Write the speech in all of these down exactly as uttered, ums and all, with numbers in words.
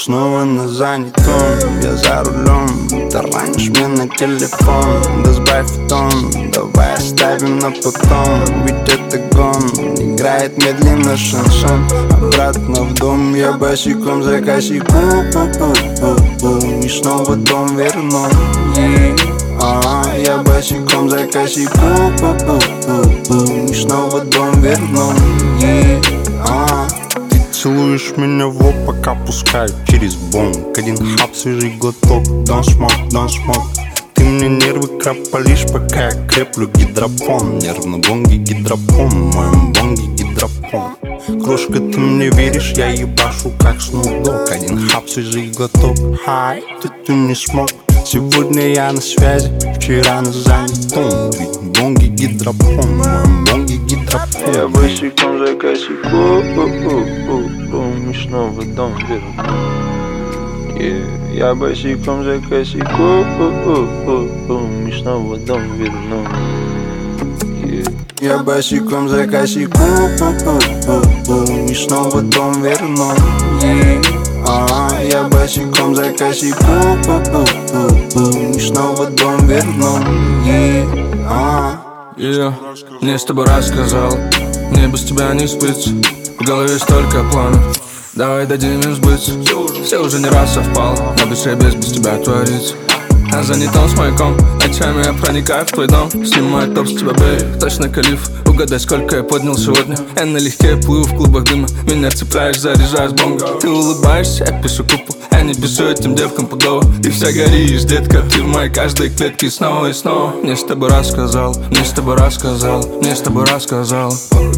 Снова на занятом, я за рулем. Таранишь мне на телефон, да сбавь тон. Давай оставим на потом, ведь это гон. Играет медленно шансон. Обратно в дом, я босиком за косяком. И снова дом верну. А, я босиком за косяком. И снова дом верну. А, целуешь меня в лоб, пока пускаю через бонг. Один хап, свежий глоток, don't smoke, don't smoke. Ты мне нервы крапалишь, пока я креплю гидропон. Нервно бонги гидропон, в моем бонге гидропон. Крошка, ты мне веришь, я ебашу как Snoop Dogg. Один хап, свежий глоток, хай, ты, ты не смог. Сегодня я на связи, вчера на занятом. Бонги гидропон, в моем бонге гидропон. Я босиком за косяком, и снова дом верну. Yeah. Я босиком за косяком, и снова дом верну. Yeah. Я босиком за косяком, и снова дом верну. Yeah. А, я босиком за косяком, и снова дом верну. Yeah. А. Yeah. Мне с тобой рассказал, мне без тебя не спится. В голове столько планов, давай дадим им сбыться. Все уже не раз совпало, на душе без, без тебя творится. А занятом с маяком, ночами я проникаю в твой дом. Снимаю топ с тебя, бэй, точно калиф. Угадай, сколько я поднял сегодня. Я налегке плыву в клубах дыма. Меня цепляешь, заряжаешь бонго. Ты улыбаешься, я пишу купу. Я не пишу этим девкам подолу. И вся горишь, детка, ты в моей каждой клетке снова и снова. Мне с тобой рассказал, мне с тобой рассказал, мне с тобой рассказал.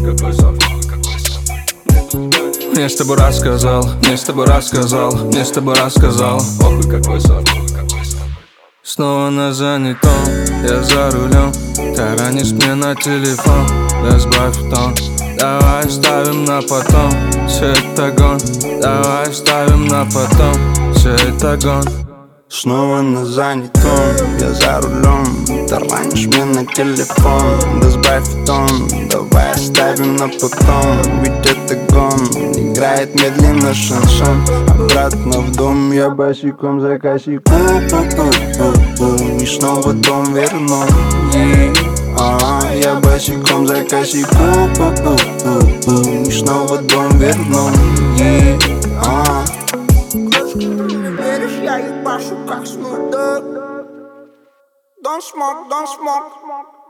Мне с тобой рассказал, мне с тобой рассказал, мне с тобой рассказал. Охуй какой сон. Снова на занятом, я за рулем. Таранишь мне на телефон, да сбавь тон. Давай ставим на потом, все это гон. Давай ставим на потом, все это гон. Снова на занятом, я за рулем. Таранишь мне на телефон, да сбавь тон. Давай оставим на потом, ведь это гон. Играет медленно шансон. Обратно в дом, я босиком за косяком. И снова дом верну. А, я босиком за косяком. И снова дом верну. А. Я ебашу как Snoop Dogg. Don't smoke, don't smoke.